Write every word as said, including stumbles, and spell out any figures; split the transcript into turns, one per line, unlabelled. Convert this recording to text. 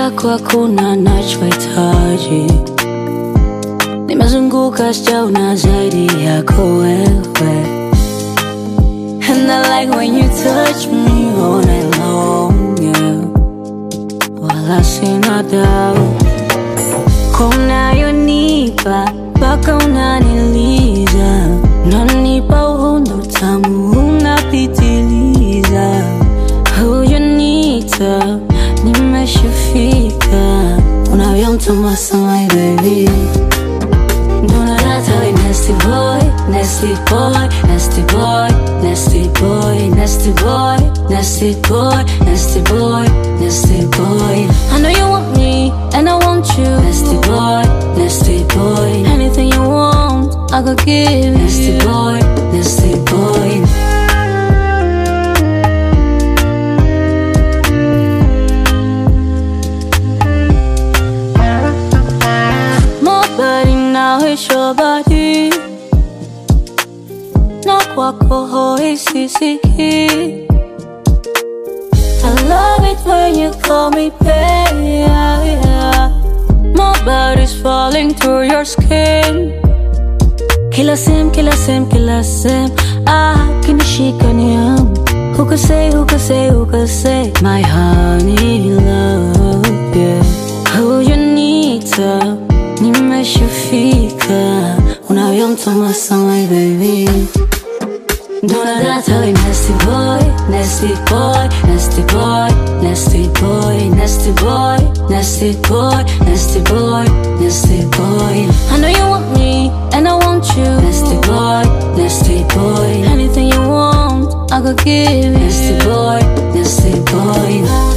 yako hakuna nachohitaji, nimezunguka sijaona zaidi yako wewe. And I like when you touch me all night long, yeah. Wala sina doubt, kwa unayonipa mpaka unaniliza, unanipa uhondo tamu unapitiliza. Hujanita nimeshafika, unavyomtomasa my baby. Don't tell me nasty boy, nasty boy, nasty boy, nasty boy, nasty boy, nasty boy, nasty boy, nasty boy. I know you want me and I want you, nasty boy, nasty boy. Anything you want, I could give you, nasty boy, nasty boy. Now it's your body, na kwako hoi sisiki. I love it when you call me baby, yeah, yeah. My body's falling through your skin. Kila sim, kila sim, kila sim. Ah, kinishika niam. Who could say, who could say, who could say my honey love, yeah. Who you need to nimeshafika, unavyomtomasa my baby. Don't I tell you nasty boy, nasty boy, nasty boy, nasty boy, nasty boy, nasty boy, nasty boy, nasty boy. I know you want me and I want you, nasty boy, nasty boy. Anything you want, I could give you, nasty boy, nasty boy.